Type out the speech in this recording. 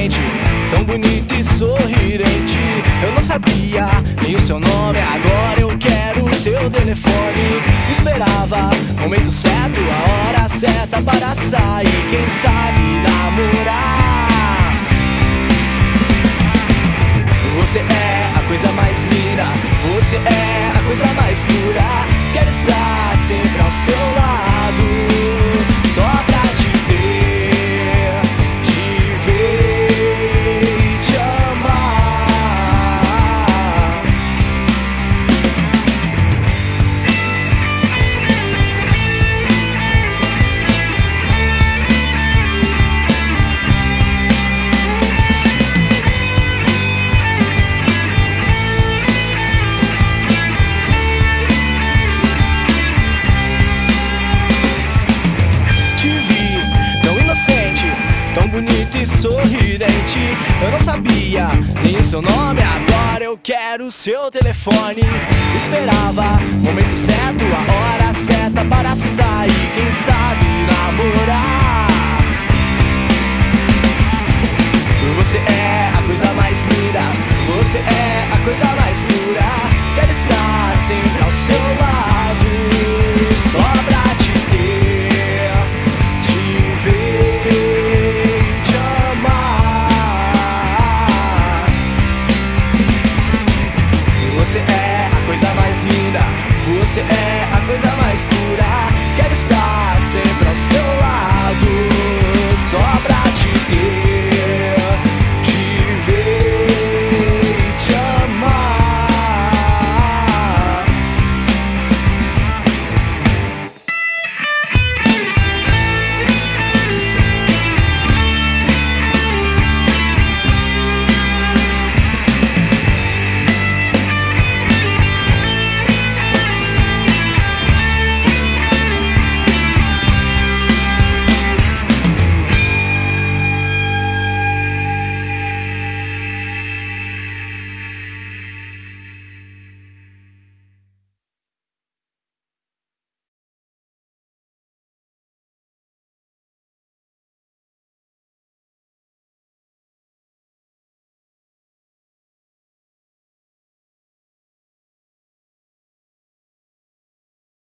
inocente, tão bonito e sorridente. Eu não sabia nem o seu nome, agora eu quero o seu telefone. Esperava o momento certo, a hora certa para sair, quem sabe namorar. Você é a coisa mais linda, você é a coisa mais pura. Quero estar sempre ao seu lado, só pra te ter, te ver e te amar. Bonito e sorridente, eu não sabia nem o seu nome, agora eu quero o seu telefone. Esperava o momento certo, a hora certa para sair, quem sabe namorar.